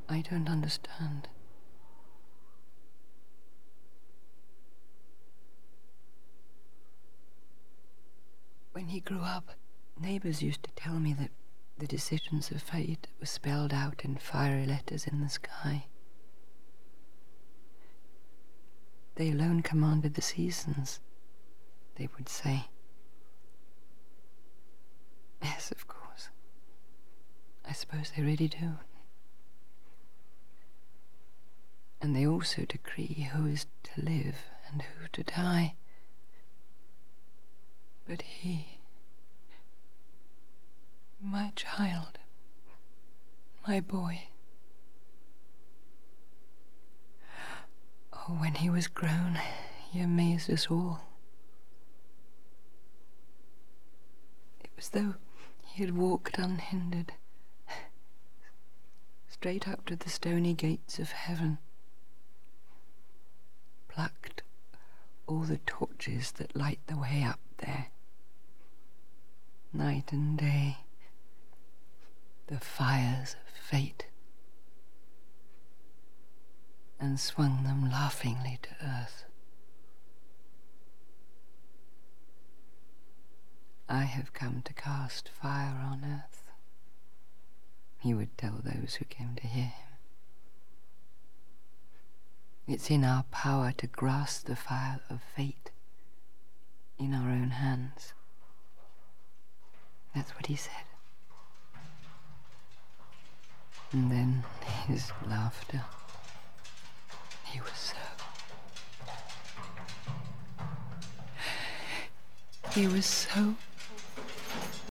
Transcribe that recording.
I don't understand. When he grew up, neighbors used to tell me that the decisions of fate were spelled out in fiery letters in the sky. They alone commanded the seasons, they would say. Yes, of course. I suppose they really do. And they also decree who is to live and who to die. But he, my child, my boy, oh, when he was grown, he amazed us all. It was though he had walked unhindered, straight up to the stony gates of heaven, plucked all the torches that light the way up there, night and day, the fires of fate, and swung them laughingly to earth. I have come to cast fire on earth, he would tell those who came to hear him. It's in our power to grasp the fire of fate in our own hands. That's what he said. And then his laughter. He was so